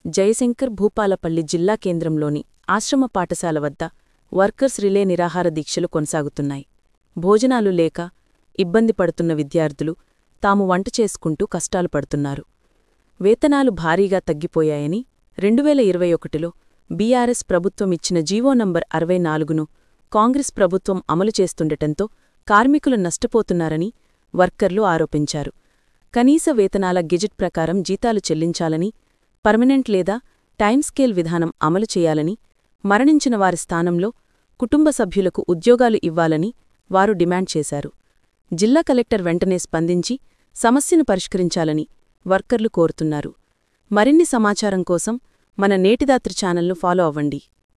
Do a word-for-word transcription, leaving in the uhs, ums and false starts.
జయశంకర్ భూపాలపల్లి జిల్లా కేంద్రంలోని ఆశ్రమ పాఠశాల వద్ద వర్కర్స్ రిలే నిరాహార దీక్షలు కొనసాగుతున్నాయి. భోజనాలు లేక ఇబ్బంది పడుతున్న విద్యార్థులు తాము వంట చేసుకుంటూ కష్టాలు పడుతున్నారు. వేతనాలు భారీగా తగ్గిపోయాయని రెండువేల ఇరవై ఒకటిలో బీఆర్ఎస్ ప్రభుత్వం ఇచ్చిన జీవో నంబర్ అరవై నాలుగును కాంగ్రెస్ ప్రభుత్వం అమలు చేస్తుండటంతో కార్మికులు నష్టపోతున్నారని వర్కర్లు ఆరోపించారు. కనీస వేతనాల గెజిట్ ప్రకారం జీతాలు చెల్లించాలని, పర్మనెంట్ లేదా టైమ్ స్కేల్ విధానం అమలు చేయాలని, మరణించిన వారి స్థానంలో కుటుంబ సభ్యులకు ఉద్యోగాలు ఇవ్వాలని వారు డిమాండ్ చేశారు. జిల్లా కలెక్టర్ వెంటనే స్పందించి సమస్యను పరిష్కరించాలని వర్కర్లు కోరుతున్నారు. మరిన్ని సమాచారం కోసం మన నేటిదాత్రి ఛానల్ను ఫాలో అవ్వండి.